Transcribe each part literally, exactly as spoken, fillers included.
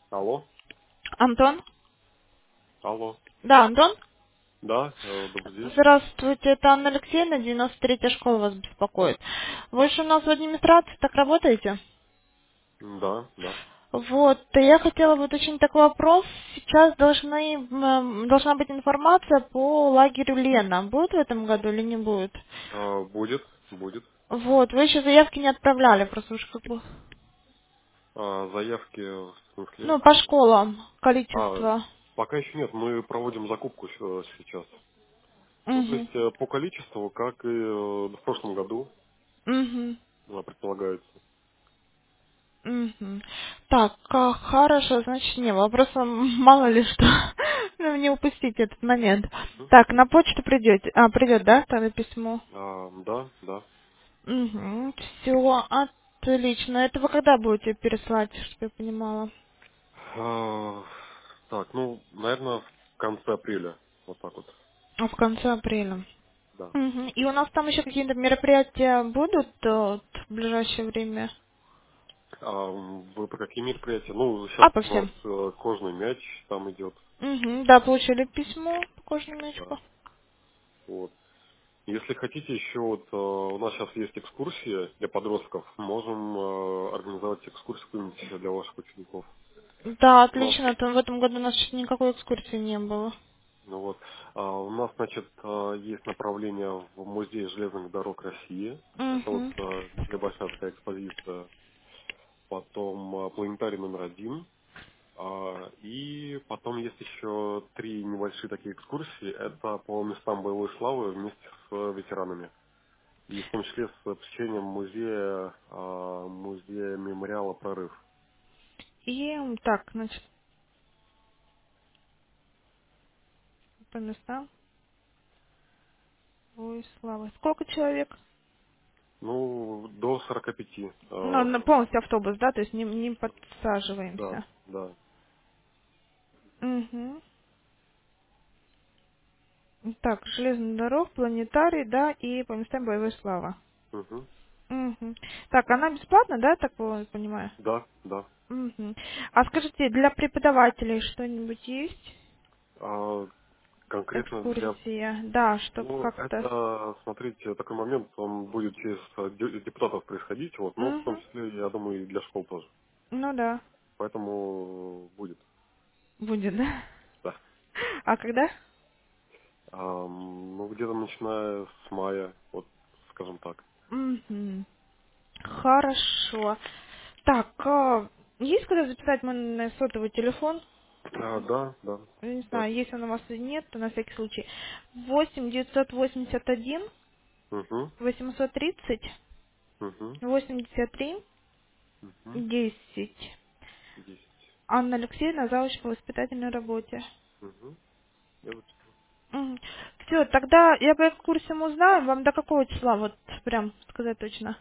Алло, Антон? алло. Да, Антон? Да, э, добрый день. Здравствуйте, это Анна Алексеевна, девяносто третья школа вас беспокоит. Вы же у нас в администрации так работаете? М, Да, да. Вот, я хотела бы уточнить такой вопрос. Сейчас должны, м, должна быть информация по лагерю Лена. Будет в этом году или не будет? А, будет, будет. Вот, вы еще заявки не отправляли, просто уж как бы... А, заявки в смысле? Ну, по школам, А, количество. пока еще нет, мы проводим закупку с- сейчас. Ну, то Угу, есть э, по количеству, как и э, в прошлом году, угу. э, предполагается. Мгм. Так, а, хорошо, значит, не, вопросом мало ли что. Ну, не упустить этот момент. Мгм. Так, на почту придете, а, придет, да, тогда письмо? А, да, да. Угу. Все, отлично. Это вы когда будете переслать, чтобы я понимала? А, так, ну, наверное, в конце апреля. Вот так вот. А, в конце апреля. Да. Мгм. И у нас там еще какие-то мероприятия будут э, вот, в ближайшее время? А м, вы по какие мероприятия? Ну, сейчас А, по у нас всем. э, кожный мяч там идет. Угу. Да, получили письмо по кожному Да. мячку. Вот. Если хотите, еще вот э, у нас сейчас есть экскурсии для подростков. Можем э, организовать экскурсию какую-нибудь для ваших учеников. Да, У нас, отлично. Там в этом году у нас чё-то никакой экскурсии не было. ну вот, а, у нас, значит, э, есть направление в музей железных дорог России. Это вот Угу. э, небольшая такая экспозиция. Потом э, планетарий номер один. А, И потом есть еще три небольшие такие экскурсии. Это по местам боевой славы вместе с э, ветеранами. И в том числе с посещением музея, а, музея мемориала «Прорыв». И м, так, значит, по местам. Ой, слава. Сколько человек? Ну, до сорока пяти. Ну, а, на полностью автобус, да? То есть не, не Да, подсаживаемся. да. Угу. Так, железная дорога, планетарий, да, и по местам боевой славы. Мгм. Угу. Так, она бесплатна, да, так по- понимаю? Да, да. Угу. А скажите, для преподавателей что-нибудь есть? А, конкретно для... Экскурсия, да, чтобы Ну, как-то... это, смотрите, такой момент, он будет через э, де- депутатов происходить, вот, но в том Угу. числе, я думаю, и для школ тоже. Ну да, Поэтому будет, будет, да? да. А когда? Ам, ну, где-то начиная с мая, вот, скажем так. Угу. Хорошо. Так, а, есть куда записать мой сотовый телефон? А, да, да, Я не да. знаю, если он у вас или нет, то на всякий случай. Восемь девятьсот восемьдесят один Угу, восемьсот тридцать угу, восемьдесят три угу. десять. Десять. Анна Алексеевна, завуч по воспитательной работе. Угу. Я вот- Все, тогда я по экскурсиям узнаю. Вам до какого числа, вот прям сказать точно?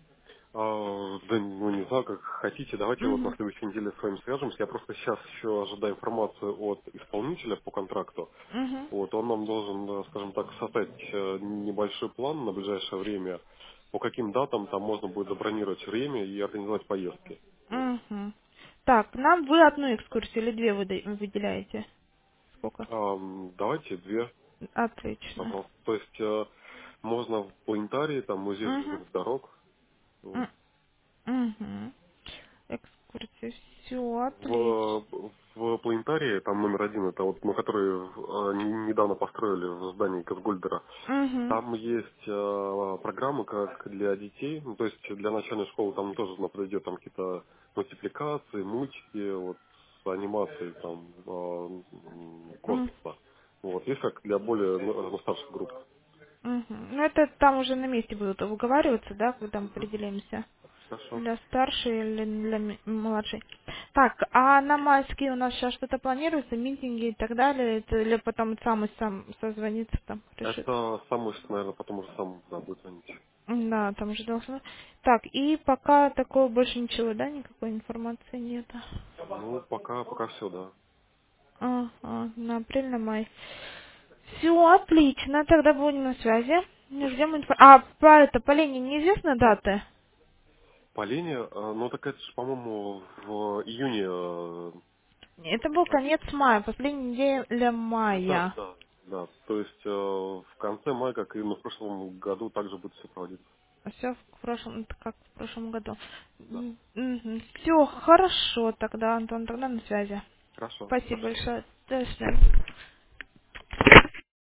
А, да, ну не знаю, как хотите. Давайте вот на Угу. следующей неделе с вами свяжемся. Я просто сейчас еще ожидаю информацию от исполнителя по контракту. Угу. Вот он нам должен, э, скажем так, создать э, небольшой план на ближайшее время, по каким датам там можно будет забронировать время и организовать поездки. Вот. Угу. Так, нам вы одну экскурсию или две выда- выделяете? Сколько? Ам, давайте две, Отлично. пожалуйста. То есть э, можно в планетарии, там музей Угу. железных дорог. Вот. Угу. Экскурсия. Все, отлично. В, в планетарии, там номер один, это вот, ну, который э, недавно построили в здании Казгольдера, Угу. там есть э, программы как для детей, ну, то есть для начальной школы там тоже ну, подойдет там какие-то мультипликации, мультики, вот, с анимацией там э, м, космоса. Вот, есть как для более ну, ну, старших групп. Угу. Ну, это там уже на месте будут выговариваться, да, когда мы Мгм. определимся. Хорошо. Для старшей или для ми- младшей. Так, а на майские у нас сейчас что-то планируется, митинги и так далее? Это, или потом сам и сам созвонится там, решит? Это самый, наверное, потом уже сам да, будет звонить. Да, там уже должно. Так, и пока такого больше ничего, да, никакой информации нет. Ну, пока, пока все, да. Ага, на апрель, на май. Все, отлично, тогда будем на связи. Ждем инфо... А по это, по линии неизвестны даты? Полине, э, ну так это же, по-моему, в июне. э, Это был А, конец мая, последняя неделя Да, мая. да, да. То есть э, в конце мая, как и в прошлом году, также будет все проводиться. Все в прошлом, это как в прошлом году. Да. Все хорошо тогда, Антон, тогда на связи. Хорошо, Спасибо хорошо. большое. До свидания.